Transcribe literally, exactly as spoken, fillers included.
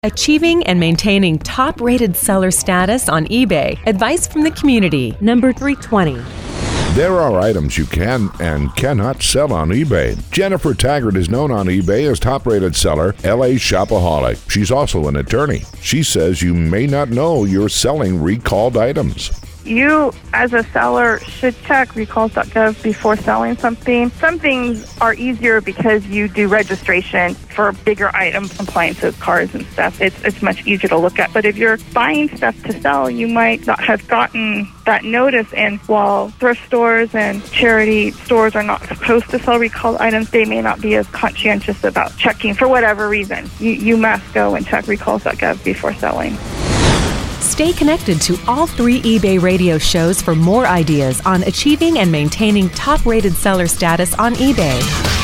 Achieving and maintaining top-rated seller status on eBay. Advice from the community. Number three twenty. There are items you can and cannot sell on eBay. Jennifer Taggart is known on eBay as top-rated seller, L A Shopaholic. She's also an attorney. She says you may not know you're selling recalled items. You, as a seller, should check recalls dot gov before selling something. Some things are easier because you do registration for bigger items, appliances, cars, and stuff. It's it's much easier to look at. But if you're buying stuff to sell, you might not have gotten that notice. And while thrift stores and charity stores are not supposed to sell recalled items, they may not be as conscientious about checking for whatever reason. You, you must go and check recalls dot gov before selling. Stay connected to all three eBay radio shows for more ideas on achieving and maintaining top-rated seller status on eBay.